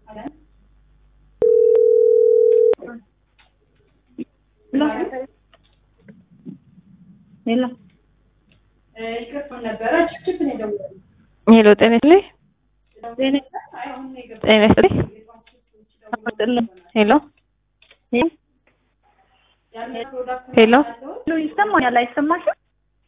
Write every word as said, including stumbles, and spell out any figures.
ሄሎ ይከፈል ነበር ችግር ነው ደውለው ሄሎ ጤና ይስጥልኝ ጤና ይስጥልኝ ሄሎ ሄሎ ይሰማኛል አይሰማሽም